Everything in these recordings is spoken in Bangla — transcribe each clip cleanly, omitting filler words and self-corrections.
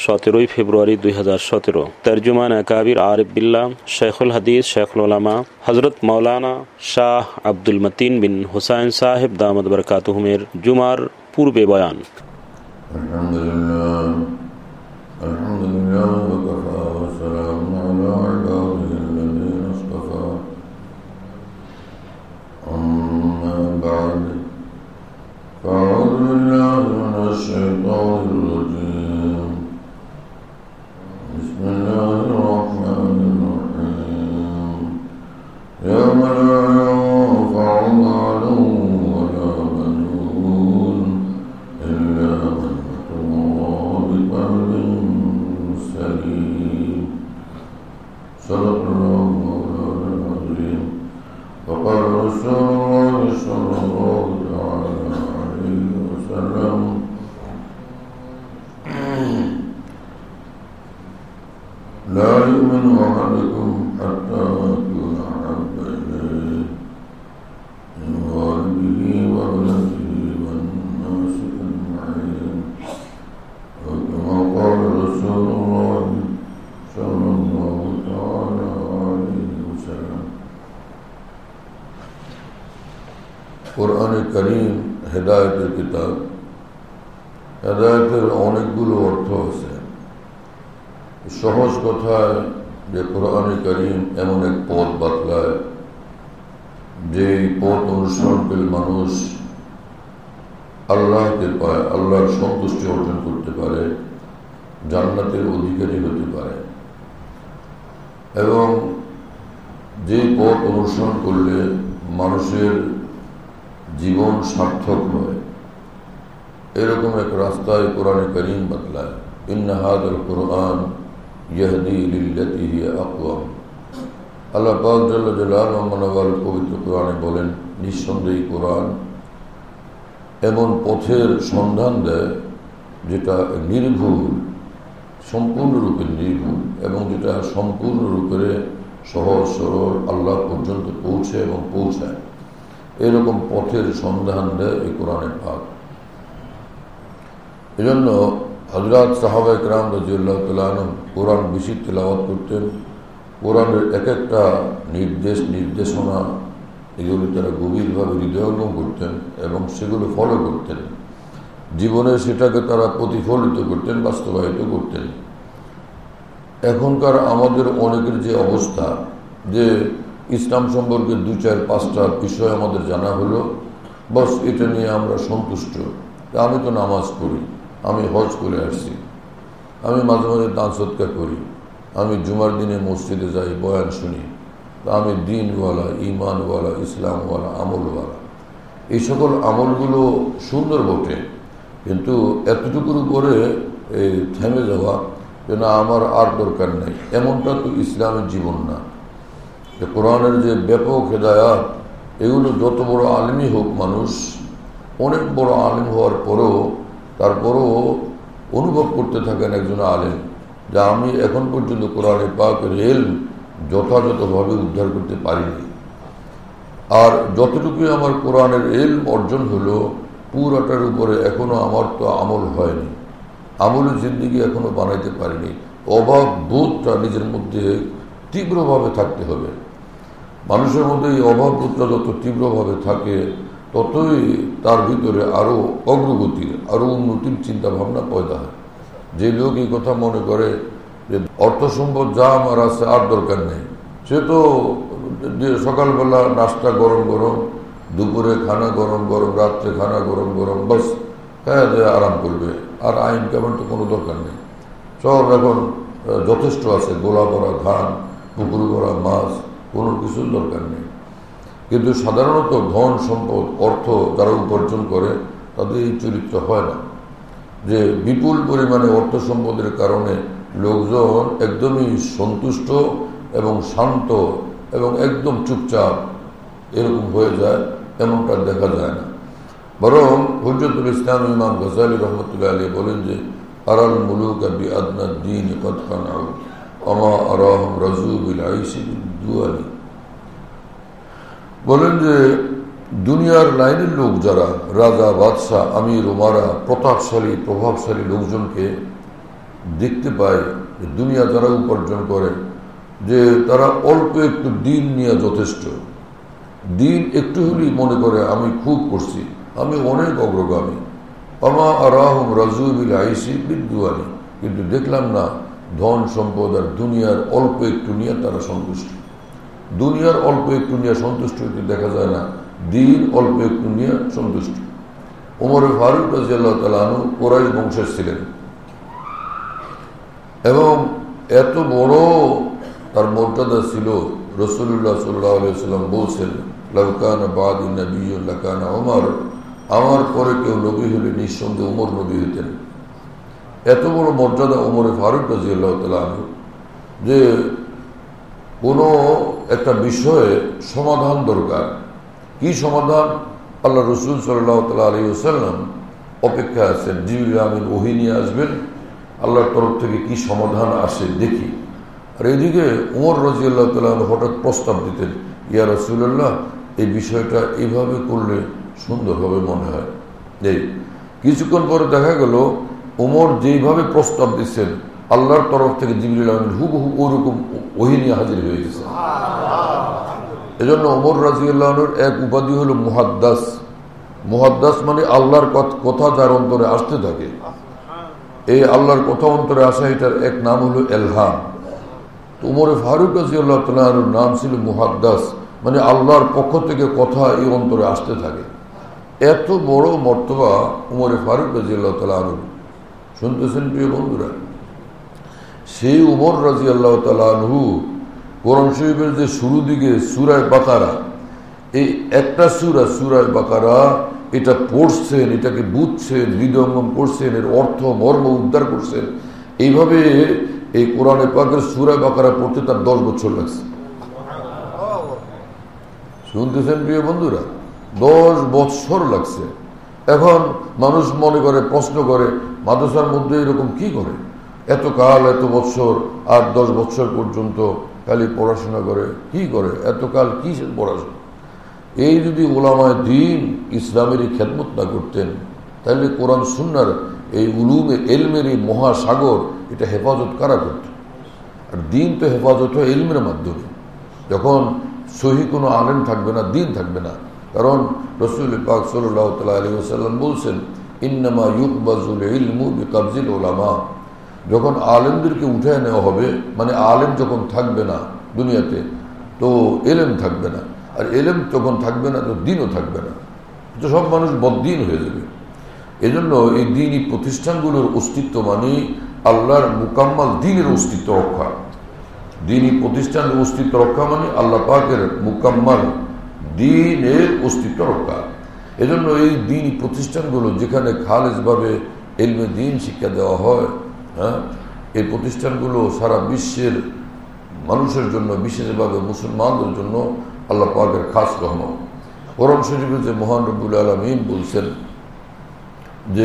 17 ফেব্রুয়ারি 2017। তর্জমান আকাবির আরিফ বিল্লাহ শেখুল হাদিস শেখুল উলামা হযরত মাওলানা শাহ আব্দুল মতিন বিন হুসাইন সাহেব দামাত বরকাতুহুমের জুমার পূর্বে বয়ান। أعوذ بالله من الشيطان الرجيم. بسم الله الرحمن الرحيم. يوم لا ينفع مال ولا بنون إلا من أتى الله بقلب سليم. صدق الله مولانا العظيم. وقال رسول الله صلى الله عليه وسلم: لا يؤمن أحدكم حتى أكون أحب إليه من والده وولده والناس أجمعين. وكما قال رسول الله صلى الله تعالى عليه وسلم. কোরআনে কারীম হেদায়েতের কিতাব। হেদায়েতের অনেকগুলো অর্থ আছে। সহজ কথায় যে কোরআনে কারীম এমন এক পথ বাতলায় যে পথ অনুসরণ করে মানুষ আল্লাহকে পায়, আল্লাহর সন্তুষ্টি অর্জন করতে পারে, জান্নাতের অধিকারী হতে পারে। এবং যে পথ অনুসরণ করলে মানুষের জীবন সার্থক হয়, এরকম এক রাস্তায় কোরআনে কারীম বাতলায়। ইন্না হাযাল কুরআন ইয়াহদি লিল্লাতী হিয়া আকওয়াম। আল্লাহ পাক জাল্লা জালালুহু মানওয়াল পবিত্র কোরআনে বলেন, নিঃসন্দেহে কোরআন এমন পথের সন্ধান দেয় যেটা নির্ভুল, সম্পূর্ণরূপে নির্ভুল, এবং যেটা সম্পূর্ণরূপে সহজ সরল আল্লাহ পর্যন্ত পৌঁছে এবং পৌঁছায়। এরকম পথের সন্ধান দেয় এই কোরআনে পাক। এজন্য হযরত সাহাবায়ে কেরাম রাদিয়াল্লাহু তাআলা আনহুম কোরআন বেশি তেলাওয়াত করতেন। কোরআনের এক একটা নির্দেশনা এগুলো তারা গভীরভাবে হৃদয়ঙ্গম করতেন এবং সেগুলো ফলো করতেন। জীবনে সেটাকে তারা প্রতিফলিত করতেন, বাস্তবায়িত করতেন। এখনকার আমাদের অনেকের যে অবস্থা, যে ইসলাম সম্পর্কে 2-4-5টা বিষয় আমাদের জানা হলো, বস এটা নিয়ে আমরা সন্তুষ্ট। আমি তো নামাজ পড়ি, আমি হজ করে আসছি, আমি মাঝে মাঝে দান সদকা করি, আমি জুমার দিনে মসজিদে যাই, বয়ান শুনি, আমি দিনওয়ালা, ইমানওয়ালা, ইসলামওয়ালা, আমলওয়ালা। এই সকল আমলগুলো সুন্দর বটে, কিন্তু এতটুকুর উপরে থেমে যাওয়া যে না আমার আর দরকার নেই, এমনটা তো ইসলামের জীবন না। কোরআনের যে ব্যাপক হেদায়াত, এগুলো যত বড় আলেমই হোক মানুষ, অনেক বড় আলেম হওয়ার পরেও তারপরও অনুভব করতে থাকেন একজন আলেম যে আমি এখন পর্যন্ত কোরআনে পাকের ইলম যথাযথভাবে উদ্ধার করতে পারিনি। আর যতটুকুই আমার কোরআনের ইলম অর্জন হলো, পুরাটার উপরে এখনো আমার তো আমল হয়নি, আমলের জিন্দেগি এখনো বানাইতে পারিনি। অভাব বোধটা নিজের মধ্যে তীব্রভাবে থাকতে হবে। মানুষের মধ্যে এই অভাব বোধটা যত তীব্রভাবে থাকে, ততই তার ভিতরে আরো অগ্রগতির, আরো উন্নতির চিন্তা ভাবনা পয়দা হয়। যে লোক এই কথা মনে করে যে অর্থ সম্পদ যা আমার আছে আর দরকার নেই, সে তো সকালবেলা নাস্তা গরম গরম, দুপুরে খানা গরম গরম, রাত্রে খানা গরম গরম, বাস হ্যাঁ আরাম করবে, আর আইন কেমন তো কোনো দরকার নেই। সব এখন যথেষ্ট আছে, গোলা ভরা ধান, পুকুর ভরা মাছ, কোনো কিছুর দরকার নেই। কিন্তু সাধারণত ধন সম্পদ, অর্থ যারা উপার্জন করে তাদের এই চরিত্র হয় না, যে বিপুল পরিমাণে অর্থ সম্পদের কারণে লোকজন একদমই সন্তুষ্ট এবং শান্ত এবং একদম চুপচাপ এরকম হয়ে যায়, এমনটা দেখা যায় না। বরং হুজ্জতুল ইসলাম ইমাম গজালি রহমতুল্লাহ আলাইহি বলেন যে আরাল মুলুকা বিআদনা দ্বীন কদ কানাউ ওমা আরাহুম রাজু বিল আইশি বিদুয়ালি। বলেন যে দুনিয়ার লাইনের লোক যারা, রাজা, বাদশাহ, আমির, ওমারা, প্রতাপশালী, প্রভাবশালী লোকজনকে দেখতে পাই দুনিয়া যারা উপার্জন করে যে তারা অল্প একটু দিন নিয়ে যথেষ্ট, দিন একটু হলেই মনে করে আমি খুব করছি, আমি অনেক অগ্রগামী। আমা আরাহুম রাজুবিল আইসি বিদ্যুয়ানি, কিন্তু দেখলাম না ধন সম্পদ আর দুনিয়ার অল্প একটু নিয়ে তারা সন্তুষ্ট। দুনিয়ার অল্প একটু নিয়ে সন্তুষ্ট হইতে দেখা যায় না, দিন অল্প একটু নিয়ে সন্তুষ্ট। ওমর ফারুক রাদিয়াল্লাহু তাআলা আনহু কুরাইশ বংশের ছিলেন এবং এত বড় তার মর্যাদা ছিল। রাসূলুল্লাহ সাল্লাল্লাহু আলাইহি ওয়াসাল্লাম বলছেন, লাউ কানা বাদি নাবিয়্যুন লাকানা ওমর, আমার পরে কেউ নবী হলে নিঃসন্দেহে ওমর নবী হতেন। এত বড় মর্যাদা ওমর ফারুক রাদিয়াল্লাহু তাআলা আনহু, যে কোনো একটা বিষয়ে সমাধান দরকার। কি সমাধান? আল্লাহ রসুল সাল্লাল্লাহু আলাইহি ওয়াসাল্লাম অপেক্ষা আছেন, জিবরিল আমিন ওহী নিয়ে আসবেন, আল্লাহর তরফ থেকে কি সমাধান আসে দেখি। আর এদিকে ওমর রাদিয়াল্লাহু তাআলা হঠাৎ প্রস্তাব দিতেন, ইয়া রাসূলুল্লাহ, এই বিষয়টা এইভাবে করলে সুন্দর হবে মনে হয়। এই কিছুক্ষণ পরে দেখা গেল ওমর যেইভাবে প্রস্তাব দিচ্ছেন আল্লাহর তরফ থেকে জিবরিল আমিন হুবহু ওরকম ওহী নিয়ে হাজির হয়ে গেছে। এজন্য ওমর রাদিয়াল্লাহু আনহুর এক উপাধি হলো মুহাদ্দাস। মুহাদ্দাস মানে আল্লাহর কথা যার অন্তরে আসতে থাকে। এই আল্লাহর কথা অন্তরে আসা, এটার এক নাম হলো এলহাম। তো ওমর ফারুক রাদিয়াল্লাহু তাআলা আনহুর নাম ছিল মুহাদ্দাস, মানে আল্লাহর পক্ষ থেকে কথা এই অন্তরে আসতে থাকে। এত বড় মর্তবা ওমর ফারুক রাদিয়াল্লাহু তাআলা আনহু। শুনতেছেন প্রিয় বন্ধুরা? সেই ওমর রাদিয়াল্লাহু তাআলা আনহু কোরআন শরীফের যে শুরু দিকে সূরা বাকারা, এই একটা সূরা বাকারা, এটা পড়ছেন, এটাকে বুঝছেন, হৃদয়ঙ্গম করছেন, এর অর্থ মর্ম উদ্ধার করছেন। এইভাবে এই কোরআনে পাকের সূরা বাকারা পড়তে তার 10 বছর লাগছে। শুনতেছেন প্রিয় বন্ধুরা? 10 বছর লাগছে। এখন মানুষ মনে করে, প্রশ্ন করে, মাদ্রাসার মধ্যে এরকম কি করে এত কাল, এত বছর, 8-10 বছর পর্যন্ত খালি পড়াশোনা করে, কি করে এত কাল, কি পড়াশোনা? এই যদি ওলামায়ে দ্বীন ইসলামের খেদমত না করতেন, তাহলে কোরআন সুন্নাহর এই উলুমে এলমের এই মহাসাগর, এটা হেফাজত কারা করত? আর দিন তো হেফাজত হয় এলমের মাধ্যমে। যখন সহি কোনো আলেম থাকবে না, দিন থাকবে না। কারণ রাসূল পাক সাল্লাল্লাহু আলাইহি ওয়াসাল্লাম বলছেন, ইন্নামা ইউকবাজুল ইলমু বিকবজিল উলামা। যখন আলেমদেরকে উঠে নেওয়া হবে, মানে আলেম যখন থাকবে না দুনিয়াতে, তো এলেম থাকবে না। আর এলেম যখন থাকবে না, তো দিনও থাকবে না, তো সব মানুষ বদ্দিন হয়ে যাবে। এজন্য এই দ্বীনি প্রতিষ্ঠানগুলোর অস্তিত্ব মানে আল্লাহর মুকাম্মাল দ্বীনের অস্তিত্ব রক্ষা। দ্বীনি প্রতিষ্ঠানের অস্তিত্ব রক্ষা মানে আল্লাহ পাকের মুকাম্মাল দ্বীনের অস্তিত্ব রক্ষা। এজন্য এই দ্বীনি প্রতিষ্ঠানগুলো যেখানে খালেজভাবে ইলমে দ্বীন শিক্ষা দেওয়া হয়, হ্যাঁ, এই প্রতিষ্ঠানগুলো সারা বিশ্বের মানুষের জন্য, বিশেষভাবে মুসলমানদের জন্য আল্লাহ পাকের খাস রহমত। কোরআন শরীফে যে মহান রব্বুল আলামিন বলছেন যে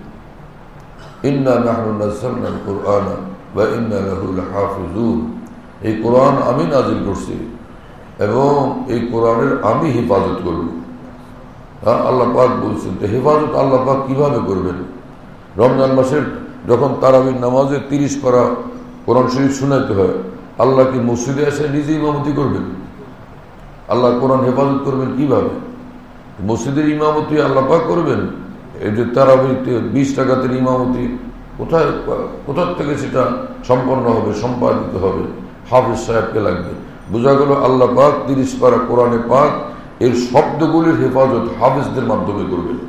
ইন্না নাহনু নাযালনাল কুরআনা ওয়া ইন্না লাহু লাহাফিজুন, এই কোরআন আমি নাজিল করছি এবং এই কোরআনের আমি হেফাজত করব। হ্যাঁ, আল্লাহ পাক বলছেন। তো হেফাজত আল্লাহ পাক কিভাবে করবেন? রমজান মাসের যখন তারাবির নামাজে 30 পারা কোরআন শরীফ শোনাইতে হয়, আল্লাহ কি মসজিদে এসে নিজে ইমামতি করবেন? আল্লাহ কোরআন হেফাজত করবেন কিভাবে? মসজিদের ইমামতি আল্লাহ পাক করবেন। এই যে তারাবিতে 20 রাকাতের ইমামতি কোথা থেকে সেটা সম্পন্ন হবে, সম্পাদিত হবে? হাফিজ সাহেবকে লাগবে। বোঝা গেল আল্লাহ পাক 30 পারা কোরআনে পাক এর শব্দগুলির হেফাজত হাফিজদের মাধ্যমে করবেন।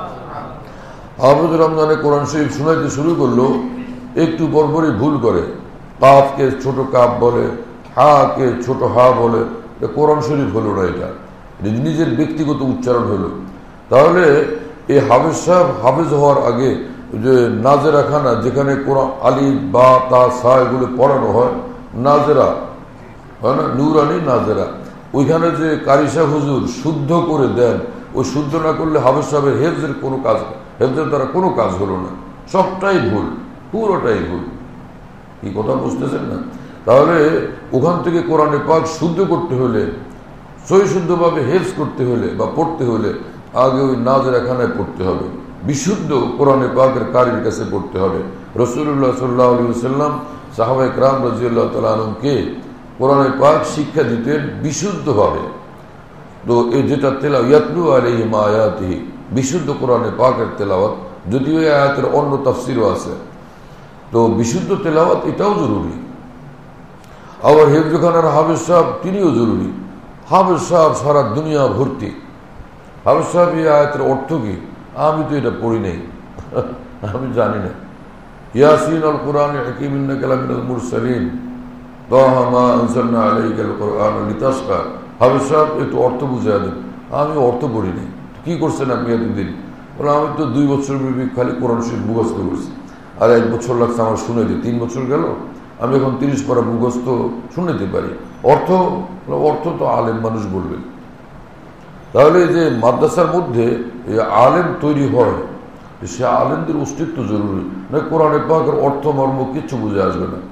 হাফিজ রমজানে কোরআন শরীফ শোনাইতে শুরু করলো, একটু পরপরই ভুল করে, কাফকে ছোট কাপ বলে, হাকে ছোট হা বলে। কোরআন শরীফ হলো না, এটা নিজের ব্যক্তিগত উচ্চারণ হলো। তাহলে এই হাফিজ সাহেব হাফিজ হওয়ার আগে যে নাজেরা খানা, যেখানে কোরআন আলিফ বা তা সা এগুলো পড়ানো হয়, নাজেরা হয় না, নুরানি নাজেরা, ওইখানে যে কারি সাহেব হুজুর শুদ্ধ করে দেন, ওই শুদ্ধ না করলে হাফিজ সাহেবের হেফজের কোনো কাজ, হেফজের দ্বারা কোনো কাজ হলো না, সবটাই ভুল, পুরোটাই ভুল। কি কথা বুঝতেছেন না? তাহলে ওখান থেকে কোরআনে পাক শুদ্ধ করতে হলে, সহি শুদ্ধভাবে হেফজ করতে হলে বা পড়তে হলে আগে ওই নাজেরা খানায় পড়তে হবে, বিশুদ্ধ কোরআনে পাকের কারির কাছে পড়তে হবে। রাসূলুল্লাহ সাল্লাল্লাহু আলাইহি ওয়াসাল্লাম সাহাবায়ে কেরাম রাদিয়াল্লাহু তাআলা আনহুকে কোরআনে পাক শিক্ষা দিতেন বিশুদ্ধভাবে। তো এই যেটা তেলাওয়াত, ইয়াতলু আলাইহিম আয়াতিহি, বিশুদ্ধ কোরআনে পাকের তেলাওয়াত, যদিও এই আয়াতের অন্য তাফসীরও আছে। তো বিশুদ্ধ তেলাওয়াত এটাও জরুরি। আবার হিফজখানার হাফেজ সাহেব তিনিও জরুরি। হাফেজ সাহেব সারা দুনিয়া ভর্তি। হাফেজ সাহেব এই আয়াতের অর্থ কি? আমি তো এটা পড়ি নাই, আমি জানি না। ইয়াসিন আল কোরআন হাকিম ইন্নাকা লামিনাল মুরসালিন তাহা মা আনজালনা আলাইকাল কোরআন লিতাশকা। হাফেজ সাহেব একটু অর্থ বুঝিয়ে দেন। আমি অর্থ পড়ি নাই। কি করছেন আপনি এতদিন? বলে আমি তো 2 বছর ব্যাপী খালি কোরআন শরীফ মুখস্থ করছি, আর 1 বছর লাগছে আমার শুনে দিই। 3 বছর গেল, আমি এখন 30 পারা মুখস্থ শুনতে পারি। অর্থ তো আলেম মানুষ বলবেন। তাহলে যে মাদ্রাসার মধ্যে আলেম তৈরি হয়, সে আলেমদের অস্তিত্ব জরুরি, না কোরআনে পাকের অর্থ মর্ম কিচ্ছু বুঝে আসবে না।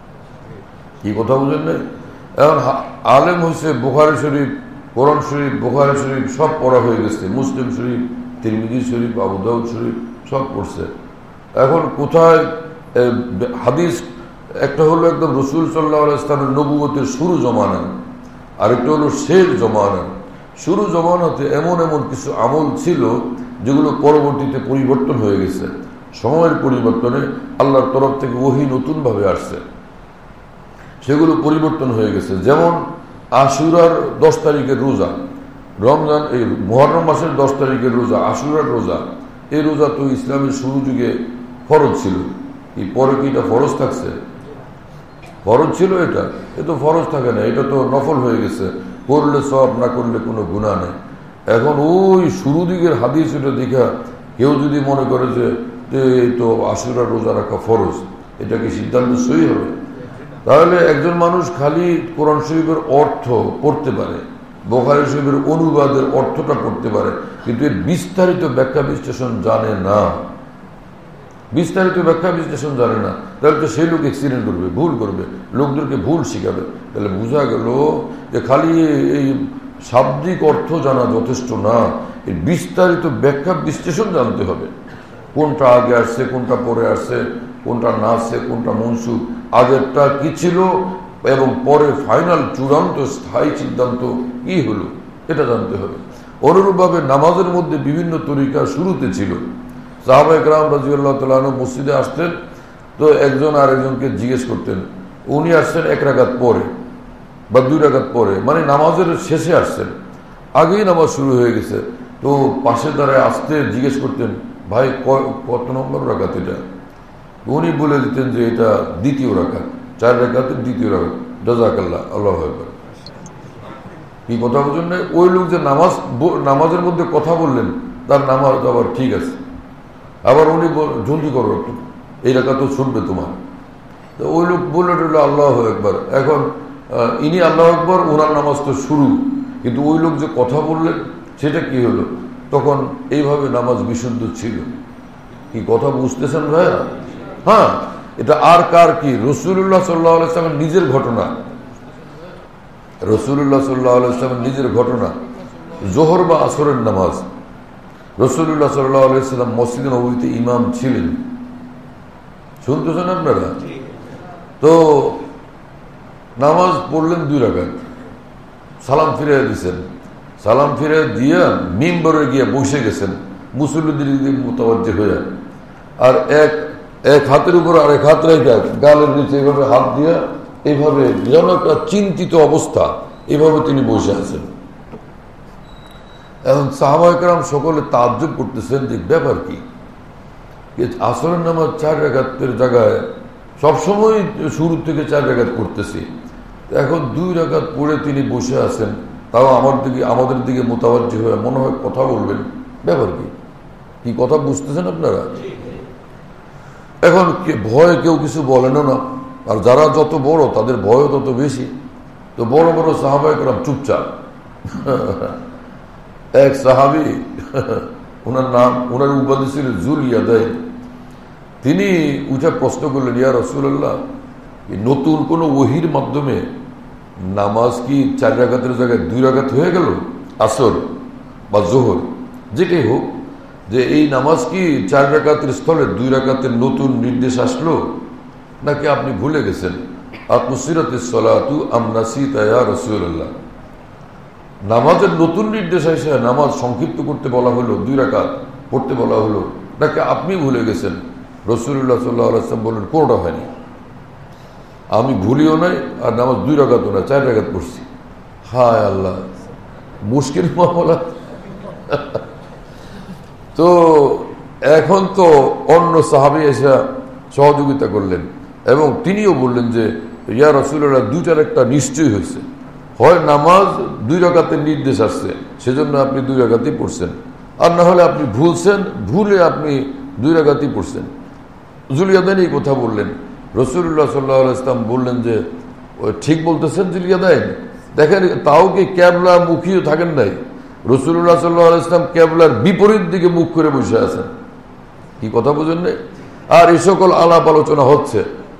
কি কথা বুঝেন নাই? এখন আলেম হয়েছে বুখারী শরীফ, কোরআন শরীফ, বুখারী শরীফ সব পড়া হয়ে গেছে, মুসলিম শরীফ, তিরমিজি শরীফ, আবু দাউদ শরীফ সব পড়ছে। এখন কোথায় হাদিস? একটা হলো একদম রাসূল সাল্লাল্লাহু আলাইহি ওয়াসাল্লামের নবুয়তের শুরু জমানা, আরেকটা হলো শেষ জমানা। শুরু জমানাতে এমন এমন কিছু আমল ছিল যেগুলো পরবর্তীতে পরিবর্তন হয়ে গেছে। সময়ের পরিবর্তনে আল্লাহর তরফ থেকে ওহী নতুনভাবে আসছে, সেগুলো পরিবর্তন হয়ে গেছে। যেমন আশুরার 10 তারিখের রোজা, রমজান এই মুহররম মাসের 10 তারিখের রোজা, আশুরার রোজা। এই রোজা তো ইসলামের শুরু যুগে ফরজ ছিল। এই পরে কি এটা ফরজ থাকছে? ফরজ ছিল এটা? এ তো ফরজ থাকে না, এটা তো নফল হয়ে গেছে। করলে সব, না করলে কোনো গুনাহ নেই। এখন ওই শুরু দিকের হাদিস এটা দেখা কেউ যদি মনে করে যে এই তো আশুরার রোজা রাখা ফরজ, এটা কি সিদ্ধান্ত সহি হবে? তাহলে একজন মানুষ খালি কোরআন শরীফের অর্থ পড়তে পারে, বুখারী শরীফের অনুবাদের অর্থটা পড়তে পারে, কিন্তু এর বিস্তারিত ব্যাখ্যা বিশ্লেষণ জানে না। বিস্তারিত ব্যাখ্যা বিশ্লেষণ জানে না, তাহলে তো সেই লোক অ্যাক্সিডেন্ট করবে, ভুল করবে, লোকদেরকে ভুল শিখাবে। তাহলে বোঝা গেল যে খালি এই শাব্দিক অর্থ জানা যথেষ্ট না, এর বিস্তারিত ব্যাখ্যা বিশ্লেষণ জানতে হবে। কোনটা আগে আসছে, কোনটা পরে আসছে, কোনটা না আসছে, কোনটা মনসুখ, আগেরটা কি ছিল এবং পরে ফাইনাল চূড়ান্ত স্থায়ী সিদ্ধান্ত কি হলো, এটা জানতে হবে। অনুরূপভাবে নামাজের মধ্যে বিভিন্ন তরিকা শুরুতে ছিল। সাহাবায়ে কেরাম রাদিয়াল্লাহু তাআলা আনহু মসজিদে আসতেন, তো একজন আরেকজনকে জিজ্ঞেস করতেন। উনি আসছেন 1 রাকাত পরে বা 2 রাকাত পরে, মানে নামাজের শেষে আসছেন, আগেই নামাজ শুরু হয়ে গেছে। তো পাশে দাঁড়ায় আসতে জিজ্ঞেস করতেন, ভাই কত নম্বর রাকাত এটা? উনি বলে দিতেন যে এটা 2য় রাকাত, 4 রাকাতের 2য় রাকাত। জাযাকাল্লাহ, আল্লাহু আকবার। কি কথা বুঝুন না? ওই লোক যে নামাজের মধ্যে কথা বললেন, তার নামাজ আবার ঠিক আছে। আবার উনি জলদি করো একটু, এই রাকাত তো শুনবে তোমার। তো ওই লোক বলে রইল আল্লাহু আকবার। এখন ইনি আল্লাহু আকবার, ওনার নামাজ তো শুরু, কিন্তু ওই লোক যে কথা বললেন সেটা কি হলো? তখন এইভাবে নামাজ বিশুদ্ধ ছিল। কি কথা বুঝতেছেন ভাইয়া? হ্যাঁ, এটা আর কার কি? রাসূলুল্লাহ সাল্লাল্লাহু আলাইহি ওয়াসাল্লামের নিজের ঘটনা। রাসূলুল্লাহ সাল্লাল্লাহু আলাইহি ওয়াসাল্লামের নিজের ঘটনা। যোহর বা আসরের নামাজ, রাসূলুল্লাহ সাল্লাল্লাহু আলাইহি ওয়াসাল্লাম মসজিদে নববীতে ইমাম ছিলেন। শুনতেছেন আপনারা? তো নামাজ পড়লেন 2 রাকাত, সালাম ফিরে দিয়েছেন। সালাম ফিরে দিয়ে মিম্বরে গিয়ে বসে গেছেন মুসল্লিদের দিকে মুতাওয়াজ্জিহ হয়ে, আর এক হাতের উপর আর এক হাত রেখে গালের নিচে এইভাবে হাত দিয়ে এইভাবে যেন একটা চিন্তিত অবস্থা, এইভাবে তিনি বসে আছেন। এখন সাহাবায়ে কেরাম সকলে তাজ্জুব করতেছেন যে ব্যাপার কি? আসরের নামাজ 4 রাকাতের জায়গায় সবসময় শুরু থেকে 4 রাকাত করতেছি, এখন 2 রাকাত পড়ে তিনি বসে আছেন, তাও আমাদের দিকে মুতাওয়াজ্জিহ হয়ে মনে হয় কথা বলবেন। ব্যাপার কি? কি কথা বুঝতেছেন আপনারা? এখন ভয়ে কেউ কিছু বলেনও না, আর যারা যত বড় তাদের ভয়ও তত বেশি। তো বড় বড় সাহাবায়ে কেরাম চুপচাপ। এক সাহাবী, ওনার উপাধি ছিল জুল ইয়াদাইন, তিনি উঠে প্রশ্ন করলেন, ইয়া রাসূলুল্লাহ, নতুন কোন ওহীর মাধ্যমে নামাজ কি 4 রাকাতের জায়গায় 2 রাকাত হয়ে গেল? আসর বা যোহর যেটাই হোক, যে এই নামাজ কি 4 রাকাতের স্থলে 2 রাকাতের নতুন নির্দেশ আসলো, নাকি আপনি ভুলে গেছেন? আতমুসিরাতিস সালাতু আম নাসিতা ইয়া রাসূলুল্লাহ, নামাজের নতুন নির্দেশ এসে নামাজ সংক্ষিপ্ত করতে বলা হলো, 2 রাকাত পড়তে বলা হলো, নাকি আপনি ভুলে গেছেন? রাসূলুল্লাহ সাল্লাল্লাহু আলাইহি ওয়াসাল্লাম বললেন কোনটা হয়নি, আমি ভুলিও নাই আর নামাজ 2 রাকাতও না, 4 রাকাত পড়ছি। হায় আল্লাহ, মুশকিল মামলা। তো এখন তো অন্য সাহাবী এসে সহযোগিতা করলেন এবং তিনিও বললেন যে ইয়া রাসূলুল্লাহ, 2টার একটা নিশ্চয় হয়েছে, হয় নামাজ 2 রাকাতের নির্দেশ আসছে সেজন্য আপনি 2 রাকাতই পড়ছেন, আর না হলে আপনি ভুলছেন, ভুলে আপনি 2 রাকাতই পড়ছেন। জুলিয়াদাইন এই কথা বললেন। রাসূলুল্লাহ সাল্লাল্লাহু আলাইহি ওয়াসাল্লাম বললেন যে ঠিক বলতেছেন জুলিয়াদাইন, দেখেন তাও কি কেবলা মুখীও থাকেন নাই, রাসূলুল্লাহ সাল্লাল্লাহু আলাইহি ওয়াসাল্লাম কেবলার বিপরীত দিকে মুখ করে বসে আছেন। কি কথা বুঝেন নাই? আর এই সকল আলাপ আলোচনা হচ্ছে।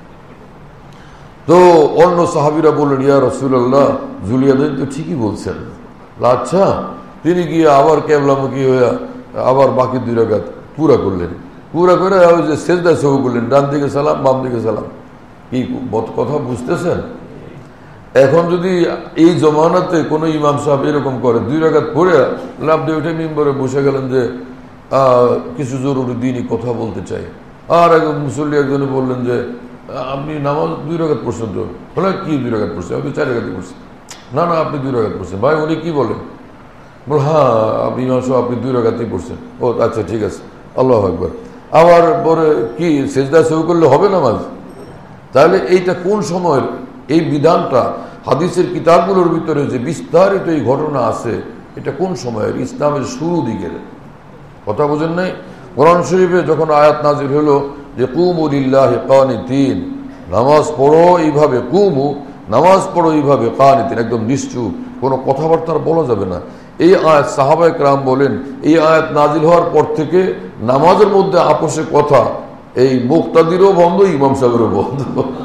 তো অন্য সাহাবীরা বললেন ইয়া রাসূলুল্লাহ, জুলিয়াদাইন তো ঠিকই বলছেন। আচ্ছা, তিনি গিয়ে আবার কেবলামুখী হয়ে আবার বাকি 2 রাকাত পুরা করলেন, পুরা করে ওই যে সেজদায় সহু করলেন, ডান দিকে সালাম বাম দিকে সালাম। কি কথা বুঝতেছেন? এখন যদি এই জমানাতে কোনো ইমাম সাহেব এরকম করে, 2 রাকাত পড়ে লাভ দিয়ে উঠে মিম্বরে বসে গেলেন যে কিছু জরুরি দিনই কথা বলতে চাই, আর একজন মুসল্লি একজনে বললেন যে আপনি নামাজ 2 রাকাত পড়ছেন, তো বলে কি 2 রাকাত পড়ছেন? আমি 4 রাকাতই পড়ছি। না না, আপনি 2 রাকাত পড়ছেন। ভাই উনি কি বলেন? বল হ্যাঁ আপনি ইমাম সাহেব আপনি 2 রাকাতই পড়ছেন। ও আচ্ছা ঠিক আছে, আল্লাহু আকবার। আবার পরে কি সেজদা সহু করলে হবে নামাজ? তাহলে এইটা কোন সময়ের এই বিধানটা? হাদিসের কিতাবগুলোর ভিতরে যে বিস্তারিত এই ঘটনা আছে, এটা কোন সময়ের? ইসলামের শুরু দিকের কথা বোঝেন নাই? কোরআন শরীফে যখন আয়াত নাজিল হলো যে কুমু লিল্লাহি কানিতিন, নামাজ পড়ো এইভাবে, কুমু নামাজ পড়ো এইভাবে, কানিতিন একদম নিশ্চুপ, কোনো কথাবার্তা বলা যাবে না। এই আয়াত সাহাবায়ে কেরাম বলেন এই আয়াত নাজিল হওয়ার পর থেকে নামাজের মধ্যে আপোষে কথা এই মুক্তাদিরও বন্ধ, ইমাম সাহেবেরও বন্ধ।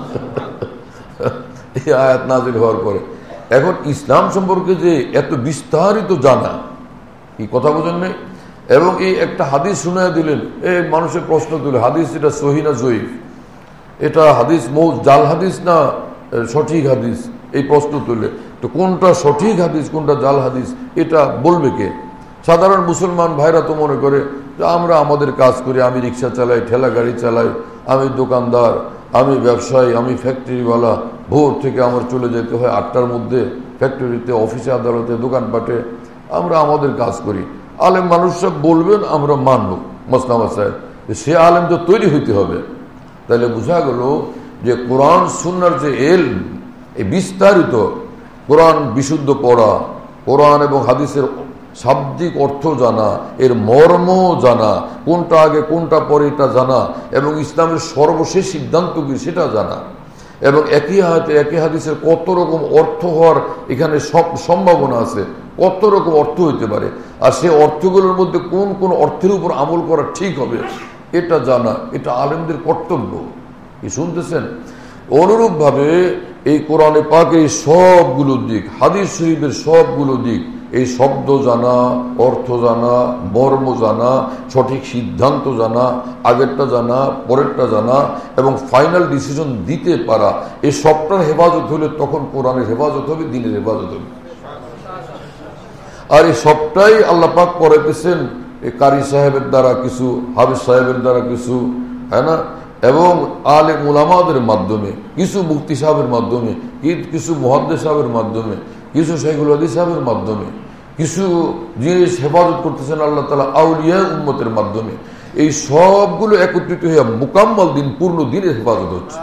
এই আয়াত নাজিল হওয়ার পরে এখন ইসলাম সম্পর্কে যে এত বিস্তারিত জানা, কি কথা বোঝেন নাই? এবং এই একটা হাদিস শুনিয়ে দিলেন, এই মানুষের প্রশ্ন তুলে হাদিস এটা সহিহ না জয়ীফ, এটা হাদিস জাল হাদিস না সঠিক হাদিস, এই প্রশ্ন তুলে। তো কোনটা সঠিক হাদিস কোনটা জাল হাদিস এটা বলবে কে? সাধারণ মুসলমান ভাইরা তো মনে করে যে আমরা আমাদের কাজ করি, আমি রিক্সা চালাই, ঠেলা গাড়ি চালাই, আমি দোকানদার, আমি ব্যবসায়ী, আমি ফ্যাক্টরিওয়ালা, ভোর থেকে আমার চলে যেতে হয় 8টার মধ্যে ফ্যাক্টরিতে, অফিসে, আদালতে, দোকানপাটে, আমরা আমাদের কাজ করি। আলেম মানুষরা বলবেন আমরা মানব মসলা মাসায়, সে আলেম তো তৈরি হইতে হবে। তাহলে বোঝা গেল যে কোরআন সুন্নাহর যে ইলম, এই বিস্তারিত কোরআন বিশুদ্ধ পড়া, কোরআন এবং হাদিসের শাব্দিক অর্থ জানা, এর মর্ম জানা, কোনটা আগে কোনটা পরে এটা জানা, এবং ইসলামের সর্বশেষ সিদ্ধান্ত কি সেটা জানা, এবং একই আয়াতে একই হাদিসের কত রকম অর্থ হওয়ার এখানে সব সম্ভাবনা আছে, কত রকম অর্থ হইতে পারে, আর সেই অর্থগুলোর মধ্যে কোন কোন অর্থের উপর আমল করা ঠিক হবে এটা জানা, এটা আলেমদের কর্তব্য। কি শুনতেছেন? অনুরূপভাবে এই কোরআনে পাকের এই সবগুলো দিক, হাদিস শরীফের সবগুলো দিক, এই শব্দ জানা, অর্থ জানা, মর্ম জানা, সঠিক সিদ্ধান্ত জানা, আগেরটা জানা, পরেরটা জানা, এবং ফাইনাল ডিসিশন দিতে পারা, এই সবটার হেফাজত হলে তখন কোরআনের হেফাজত হবে, দ্বীনের হেফাজত হবে। আর এই সবটাই আল্লাহ পাক করাইতেছেন কারি সাহেবের দ্বারা কিছু, হাফেজ সাহেবের দ্বারা কিছু, হ্যাঁ না, এবং আলেম উলামাদের মাধ্যমে, কিছু মুফতি সাহেবের মাধ্যমে, কিছু মুহাদ্দিস সাহেবের মাধ্যমে, কিছু শাইখুল হাদিস সাহেবের মাধ্যমে, কিছু জিনিস হেফাজত করতেছেন আল্লাহ তাআলা আউলিয়া উম্মতের মাধ্যমে। এই সবগুলো একত্রিত হয়ে মুকাম্মাল দিন, পূর্ণ দিনের হেফাজত হচ্ছে।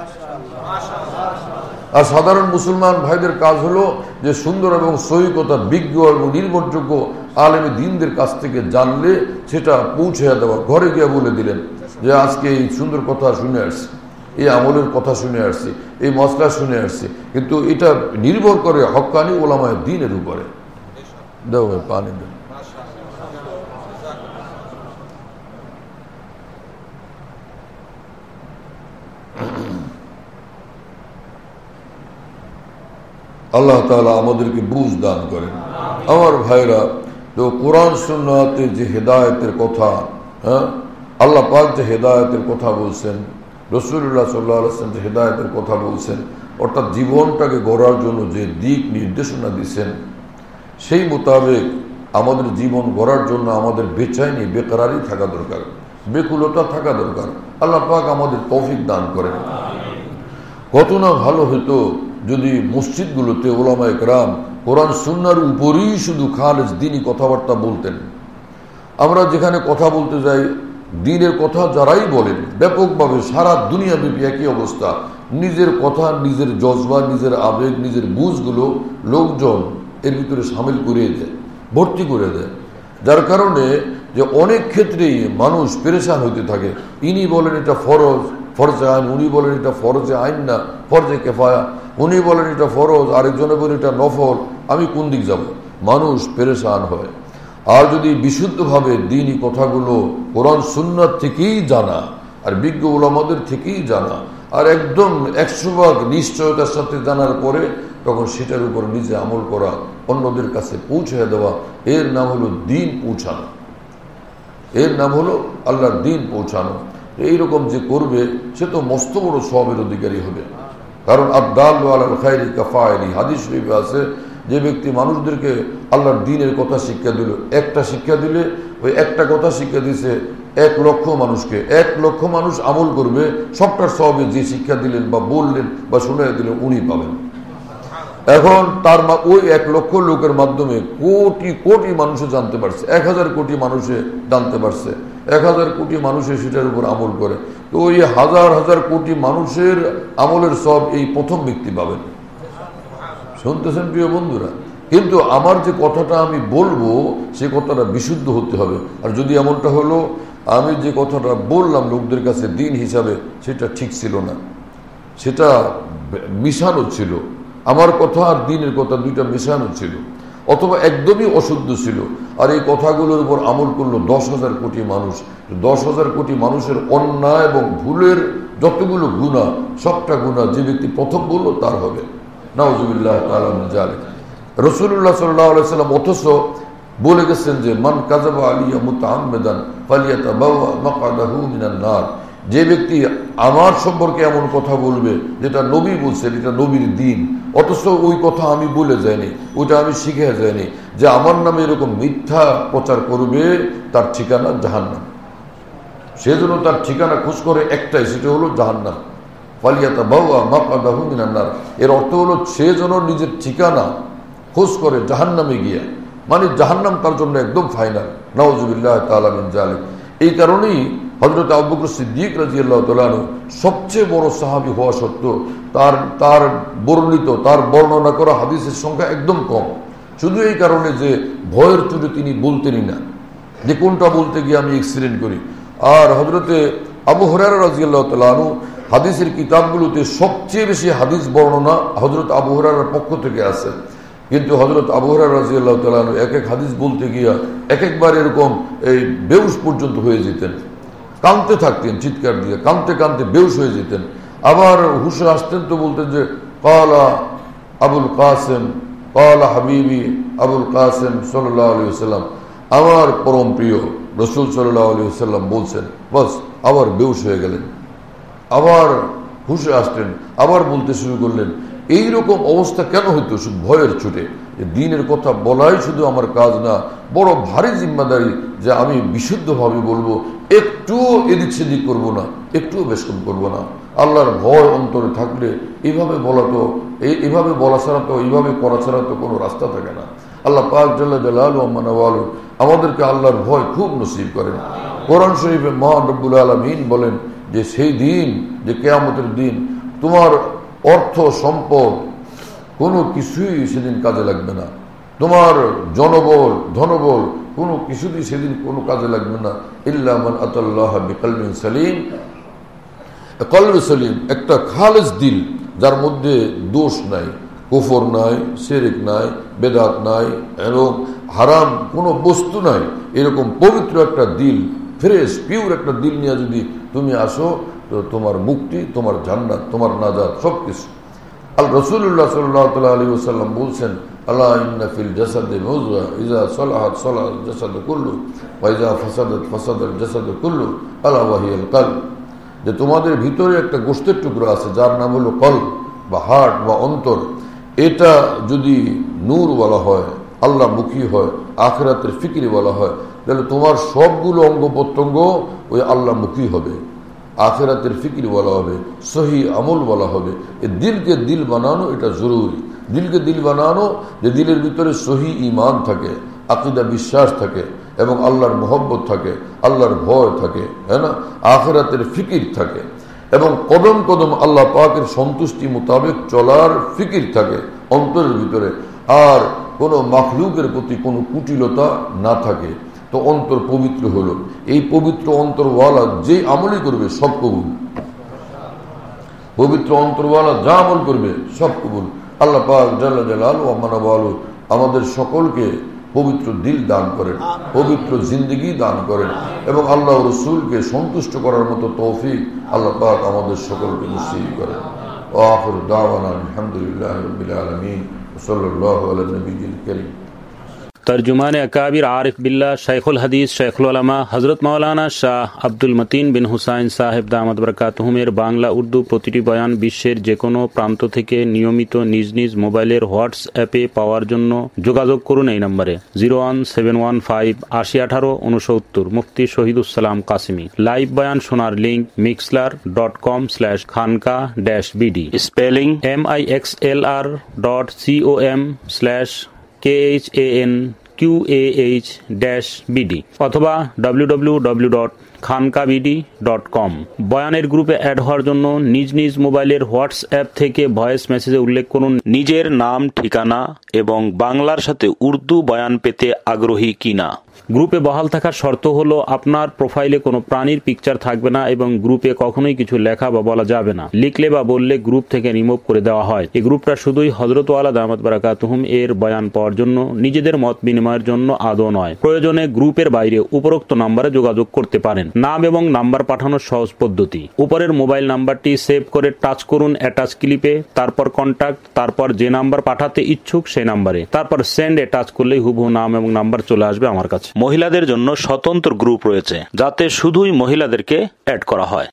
আর সাধারণ মুসলমান ভাইদের কাজ হলো যে সুন্দর এবং সহি কথা, বিজ্ঞ এবং নির্ভরযোগ্য আলেমে দ্বীনদের কাছ থেকে জানলে সেটা পৌঁছে দেওয়া, ঘরে গিয়ে বলে দিলেন যে আজকে এই সুন্দর কথা শুনে আসছি, এই আমলের কথা শুনে আসছি, এই মসলা শুনে আসছি, কিন্তু এটা নির্ভর করে হক্কানি ওলামায়ে দ্বীনের উপরে। দেও পানি দেন। আল্লাহ তাআলা আমাদেরকে বুঝ দান করেন। আমার ভাইরা, তো কোরআন সুন্নাতের যে হেদায়েতের কথা, হ্যাঁ, আল্লাহ পাক যে হেদায়েতের কথা বলছেন, রাসূলুল্লাহ সাল্লাল্লাহু আলাইহি ওয়াসাল্লাম যে হেদায়েতের কথা বলছেন, অর্থাৎ জীবনটাকে গড়ার জন্য যে দিক নির্দেশনা দিচ্ছেন, সেই মোতাবেক আমাদের জীবন গড়ার জন্য আমাদের বেচাইনি, বেকরারি থাকা দরকার, বেকুলতা থাকা দরকার। আল্লাহ পাক আমাদের তৌফিক দান করেন। কত না ভালো হতো যদি মসজিদগুলোতে উলামায়ে কেরাম কোরআন সুন্নাহর উপরই শুধু খালেস দ্বীনি কথাবার্তা বলতেন। আমরা যেখানে কথা বলতে যাই, দ্বীনের কথা যারাই বলেন ব্যাপকভাবে সারা দুনিয়াব্যাপী একই অবস্থা। নিজের কথা, নিজের জজবা, নিজের আবেগ, নিজের বুঝগুলো লোকজন এর ভিতরে সামিল করে দেয়, ভর্তি করে দেয়, যার কারণে যে অনেক ক্ষেত্রেই মানুষ পেরেশান হইতে থাকে। ইনি বলেন এটা ফরজ, ফরজে আইন, উনি বলেন এটা ফরজে আইন না, ফরজে কেফায়া, উনি বলেন এটা ফরজ, আরেকজনে বলেন এটা নফল, আমি কোন দিক যাব? মানুষ পেরেশান হয়। আর যদি বিশুদ্ধভাবে দ্বীনি কথাগুলো কোরআন সুন্নাত থেকেই জানা, আর বিজ্ঞ উলামাদের থেকেই জানা, আর একদম 100% নিশ্চয়তার সাথে জানার পরে তখন সেটার উপর নিজে আমল করা, অন্যদের কাছে পৌঁছে দেওয়া, এর নাম হলো দ্বীন পৌঁছানো, এর নাম হলো আল্লাহর দ্বীন পৌঁছানো। এইরকম যে করবে সে তো মস্ত বড় সওয়াবের অধিকারী হবে। কারণ আদ-দাল্লু আলাল খায়রি কাফাইলি, হাদিস শরীফে আছে, যে ব্যক্তি মানুষদেরকে আল্লাহর দ্বীনের কথা শিক্ষা দিল, একটা শিক্ষা দিলে ওই একটা কথা শিক্ষা দিছে 1 লক্ষ মানুষকে, 1 লক্ষ মানুষ আমল করবে, সবটার সওয়াবে যে শিক্ষা দিলেন বা বললেন বা শুনে দিলেন উনি পাবেন। এখন তার ওই 1 লক্ষ লোকের মাধ্যমে কোটি কোটি মানুষে জানতে পারছে, 1000 কোটি মানুষে জানতে পারছে, 1000 কোটি মানুষে সেটার উপর আমল করে, তো ওই হাজার হাজার কোটি মানুষের আমলের সব এই প্রথম ব্যক্তি পাবেন। শুনতেছেন প্রিয় বন্ধুরা? কিন্তু আমার যে কথাটা আমি বলবো সে কথাটা বিশুদ্ধ হতে হবে। আর যদি এমনটা হলো আমি যে কথাটা বললাম লোকদের কাছে দ্বীন হিসাবে, সেটা ঠিক ছিল না, সেটা মিশানো ছিল, আমার কথা আর দ্বীনের কথা দুইটা মিশানো ছিল, অথবা একদমই অশুদ্ধ ছিল। আর এই কথাগুলোর উপর আমল করলো 10,000 কোটি মানুষ। 10,000 কোটি মানুষের অন্যায় এবং ভুলের যতগুলো গুনাহ, সবটা গুনাহ যে ব্যক্তি প্রথম বললো তার হবে। নাউযুবিল্লাহ তাআলা মিন যালিক। রাসূলুল্লাহ সাল্লাল্লাহু আলাইহি ওয়াসাল্লাম অথচ বলে গেছেন যে মান কাযাবা আলাইয়া মুতাআম্মিদান ফালিয়াতাবাওয়া মাকআদাহু মিনান নার। যে ব্যক্তি আমার সম্পর্কে এমন কথা বলবে যেটা নবী বলছেন, এটা নবীর দ্বীন, অথচ ওই কথা আমি বলে যাইনি, ওইটা আমি শিখে যাইনি, যে আমার নামে এরকম মিথ্যা প্রচার করবে, তার ঠিকানা জাহান্নাম। সেজন্য তার ঠিকানা খোঁজ করে একটাই, সেটা হলো জাহান্নাম। ফালিয়াতাবাওয়া মাকআদাহু মিনান নার, এর অর্থ হলো সে যেন নিজের ঠিকানা খোঁজ করে জাহান্নামে গিয়া, মানে জাহান্নাম তার জন্য একদম ফাইনাল। নাউযুবিল্লাহ তাআলা মিন যালিক। এই কারণেই হযরত আবু বকর সিদ্দিক রাদিয়াল্লাহু তাআলা আনহু সবচেয়ে বড় সাহাবী হওয়া সত্ত্বেও তার বর্ণিত, তার বর্ণনা করা হাদিসের সংখ্যা একদম কম, শুধু এই কারণে যে ভয়ের চোটে তিনি বলতেনই না, যে কোনটা বলতে গিয়ে আমি অ্যাক্সিডেন্ট করি। আর হযরতে আবু হুরায়রা রাদিয়াল্লাহু তাআলা আনহু হাদিসের কিতাবগুলোতে সবচেয়ে বেশি হাদিস বর্ণনা হযরত আবু হুরায়রার পক্ষ থেকে আছে, কিন্তু হযরত আবু হুরায়রা রাদিয়াল্লাহু তাআলা আনহু এক এক হাদিস বলতে গিয়া এক একবার এরকম এই বেহুশ পর্যন্ত হয়ে যেতেন, কাঁদতে থাকতেন, চিৎকার দিয়ে কাঁদতে কাঁদতে বেহুশ হয়ে যেতেন। আবার হুশে আসতেন তো বলতেন যে ক্বালা আবুল কাসেম, ক্বালা হাবিবি আবুল কাসেম সাল্লাল্লাহু আলাইহি ওয়াসাল্লাম, আমার পরম প্রিয় রাসূল সাল্লাল্লাহু আলাইহি ওয়াসাল্লাম বলছেন, বাস আবার বেহুশ হয়ে গেলেন, আবার হুশে আসলেন, আবার বলতে শুরু করলেন। এইরকম অবস্থা কেন হইতো? শুধু ভয়ের ছুটে। দ্বীনের কথা বলাই শুধু আমার কাজ না, বড় ভারী জিম্মাদারি যে আমি বিশুদ্ধভাবে বলবো, একটু এদিক সেদিক করবো না, একটু বেশকম করবো না। আল্লাহর ভয় অন্তরে থাকলে এইভাবে বলা ছাড়া তো, এইভাবে করা ছাড়া তো কোনো রাস্তা থাকে না। আল্লাহ পাক জাল্লা জালালুহু ওয়া মানাওয়ালু আমাদেরকে আল্লাহর ভয় খুব নসিব করেন। কোরআন শরীফে মহান রব্বুল আলামিন বলেন যে সেই দিন, যে কিয়ামতের দিন, তোমার অর্থ সম্পদ কোনো কিছুই সেদিন কাজে লাগবে না, তোমার জনবল ধনবল কোনো কিছুই সেদিন কোনো কাজে লাগবে না। ইল্লা মান আতাল্লাহ বিকলবিন সালিম, কলবে সলিম, একটা খালেস দিল যার মধ্যে দোষ নাই, কুফর নাই, শিরক নাই, বেদাত নাই এবং হারাম কোনো বস্তু নাই, এরকম পবিত্র একটা দিল, ফ্রেশ পিওর একটা দিল নিয়ে যদি তুমি আসো, তো তোমার মুক্তি, তোমার জান্নাত, তোমার নাজাত সবকিছু। আল রাসূলুল্লাহ সাল্লাল্লাহু আলাইহি ওয়াসাল্লাম বলছেন, আলা ইন্না ফিল জাসাদি মুযগা ইযা সালাহাত সালাহাল জাসাদু কুল্লু ওয়া ইযা ফাসাদাত ফাসাদাল জাসাদু কুল্লু আলা ওয়া হিয়াল কলব, যে তোমাদের ভিতরে একটা গোশতের টুকরো আছে যার নাম হলো কলব বা হার্ট বা অন্তর। এটা যদি নূর বলা হয়, আল্লাহ মুখী হয়, আখিরাতের ফিকির বলা হয়, তাহলে তোমার সবগুলো অঙ্গ প্রত্যঙ্গ ওই আল্লাহ মুখী হবে, আখিরাতের ফিকির বলা হবে, সহি আমল বলা হবে। এই দিলকে দিল বানানো এটা জরুরি। দিলকে দিল বানানো, যে দিলের ভিতরে সহি ঈমান থাকে, আকীদা বিশ্বাস থাকে এবং আল্লাহর মহব্বত থাকে, আল্লাহর ভয় থাকে, হ্যাঁ না, আখিরাতের ফিকির থাকে এবং কদম কদম আল্লাহ পাকের সন্তুষ্টি মোতাবেক চলার ফিকির থাকে অন্তরের ভিতরে, আর কোনো মাখলুকের প্রতি কোনো কুটিলতা না থাকে, তো অন্তর পবিত্র হলো। এই পবিত্র অন্তরওয়ালা যে আমলই করবে সব কবুল, পবিত্র অন্তরওয়ালা যা আমল করবে সব কবুল। আল্লাহ পাক জাল্লা জালালহু ওয়া মানাওয়ালু আমাদের সকলকে পবিত্র দিল দান করেন, পবিত্র জিন্দগি দান করেন এবং আল্লাহ রসুলকে সন্তুষ্ট করার মতো তৌফিক আল্লাহ পাক আমাদের সকলকে নসিব করেন। ওয়া আখিরু দাওয়ানা আলহামদুলিল্লাহি রাব্বিল আলামিন ওয়া সাল্লাল্লাহু আলা নবিয়্যিল কারীম। তর্জুমান আকাবির আরিফ বিল্লাহ শাইখুল হাদিস শাইখুল উলামা হযরত মাওলানা শাহ আব্দুল মতিন বিন হুসাইন সাহেব দামাত বরকাতুহুমের বাংলা উর্দু প্রতিটি বয়ান বিশ্বের যে কোনো প্রান্ত থেকে নিয়মিত নিজ নিজ মোবাইলের হোয়াটসঅ্যাপে পাওয়ার জন্য যোগাযোগ করুন এই নম্বরে 01715801869। মুফতি শহীদুসালাম কাসিমি। লাইভ বয়ান শোনার লিঙ্ক mixlr.com/khanka-bd, স্পেলিং mixlr.com/KHANQAH-BD অথবা www.khankabd.com। বয়ানের গ্রুপে অ্যাড হওয়ার জন্য নিজ নিজ মোবাইলের হোয়াটসঅ্যাপ থেকে ভয়েস মেসেজে উল্লেখ করুন নিজের নাম, ঠিকানা এবং বাংলার সাথে উর্দু বয়ান পেতে আগ্রহী কিনা। গ্রুপে বহাল থাকার শর্ত হলো আপনার প্রোফাইলে কোনো প্রাণীর পিকচার থাকবে না এবং গ্রুপে কখনোই কিছু লেখা বা বলা যাবে না। লিখলে বা বললে গ্রুপ থেকে রিমুভ করে দেওয়া হয়। এই গ্রুপটা শুধুই হযরত ওয়ালা দামাত বারাকাতুহুম এর বয়ান পাওয়ার জন্য, নিজেদের মত বিনিময়ের জন্য আদৌ নয়। প্রয়োজনে গ্রুপের বাইরে উপরোক্ত নম্বরে যোগাযোগ করতে পারেন। নাম এবং নাম্বার পাঠানোর সহজ পদ্ধতি: উপরের মোবাইল নাম্বারটি সেভ করে টাচ করুন অ্যাটাচ ক্লিপে, তারপর কন্টাক্ট, তারপর যে নাম্বার পাঠাতে ইচ্ছুক সেই নাম্বারে, তারপর সেন্ড এ টাচ করলেই হুবহু নাম এবং নাম্বার চলে আসবে আমার কাছে। মহিলাদের জন্য স্বতন্ত্র গ্রুপ রয়েছে যাতে শুধুই মহিলাদেরকে অ্যাড করা হয়।